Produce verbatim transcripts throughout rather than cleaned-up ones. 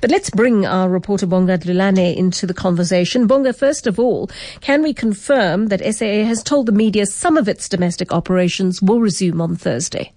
But let's bring our reporter Bonga Dlulane into the conversation. Bonga, first of all, can we confirm that S A A has told the media some of its domestic operations will resume on Thursday?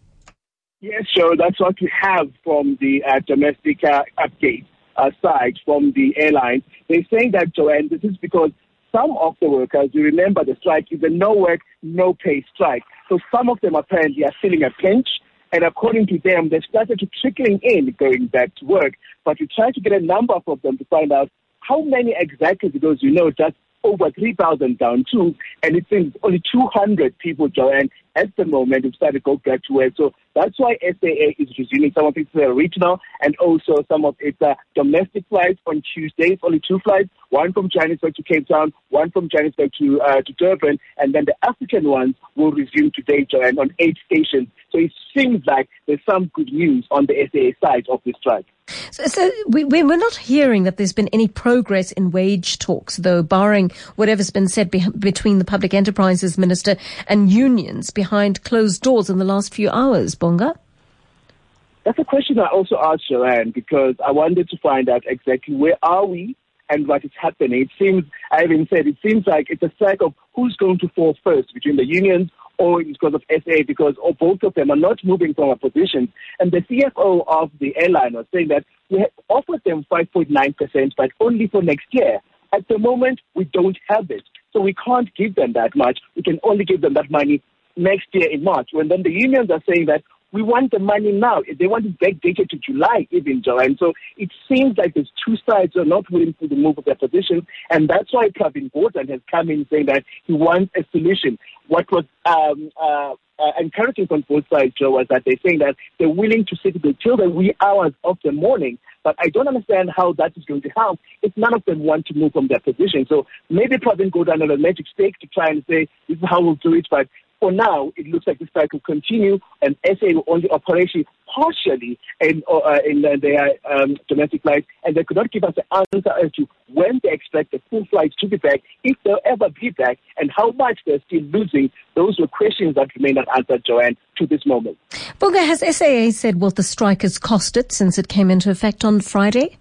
Yes, sure. That's what we have from the uh, domestic uh, update uh, side from the airline. They're saying that, Joanne, this is because some of the workers, you remember the strike is a no work, no pay strike. So some of them apparently are feeling a pinch. And according to them, they started to trickling in going back to work. But we tried to get a number of them to find out how many exactly, because you know just over three thousand down to, and it seems only two hundred people, Joanne, at the moment have started to go back to work. So that's why S A A is resuming some of its uh, regional and also some of its uh, domestic flights on Tuesdays. Only two flights, one from Johannesburg to Cape Town, one from Johannesburg to uh, to Durban, and then the African ones will resume today, Joanne, on eight stations. So it seems like there's some good news on the S A A side of this strike. So, so we, we're not hearing that there's been any progress in wage talks, though, barring whatever's been said be, between the Public Enterprises Minister and unions behind closed doors in the last few hours, Bonga? That's a question I also asked Joanne, because I wanted to find out exactly where are we and what is happening. It seems, I even said, it seems like it's a strike of who's going to fall first between the unions or it's because of S A A, because or both of them are not moving from a position. And the C F O of the airline was saying that we have offered them five point nine percent, but only for next year. At the moment, we don't have it. So we can't give them that much. We can only give them that money next year in March. When then the unions are saying that we want the money now. They want it backdated to July even, Joanne. So it seems like there's two sides who are not willing to move of their position. And that's why Pravin Gordhan has come in saying that he wants a solution. What was um, uh, uh, encouraging from both sides, Joe, was that they're saying that they're willing to sit till the wee hours of the morning. But I don't understand how that is going to help if none of them want to move from their position. So maybe Pravin Gordhan has a magic stick to try and say, this is how we'll do it. But for now, it looks like the strike will continue, and S A A will only operate partially in, uh, in uh, their um, domestic flights, and they could not give us an answer as to when they expect the full flights to be back, if they'll ever be back, and how much they're still losing. Those were questions that remain unanswered, Joanne, to this moment. Bonga, has S A A said what the strike has cost it since it came into effect on Friday?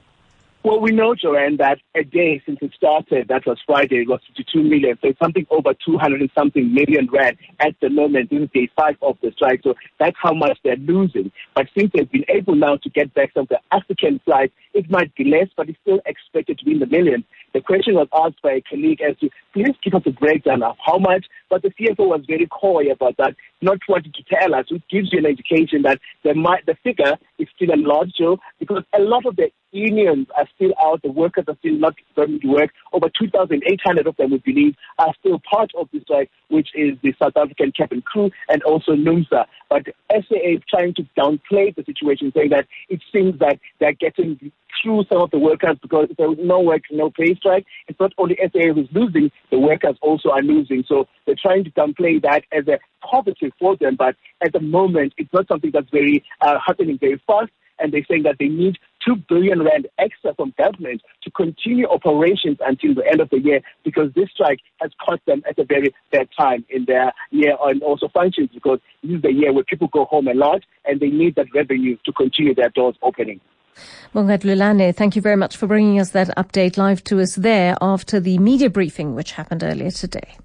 Well, we know, Joanne, that a day since it started, that was Friday, it was fifty-two million. So it's something over two hundred and something million rand at the moment. This is day five of the strike. So that's how much they're losing. But since they've been able now to get back some of the African flights, it might be less, but it's still expected to be in the millions. The question was asked by a colleague as to, please give us a breakdown of how much, but the C F O was very coy about that, not wanting to tell us, which gives you an indication that there might, the figure is still a large show, because a lot of the unions are still out, the workers are still not going to work. Over two thousand eight hundred of them, we believe, are still part of the strike, which is the South African cabin crew and also NUMSA. But S A A is trying to downplay the situation, saying that it seems that they're getting through some of the workers because if there was no work, no pay strike, it's not only S A A who's losing, the workers also are losing. So they're trying to downplay that as a positive for them, but at the moment, it's not something that's very uh, happening very fast. And they're saying that they need two billion rand extra from government to continue operations until the end of the year, because this strike has cost them at a very bad time in their year and also functions, because this is the year where people go home a lot and they need that revenue to continue their doors opening. Bonga Dlulane, thank you very much for bringing us that update live to us there after the media briefing which happened earlier today.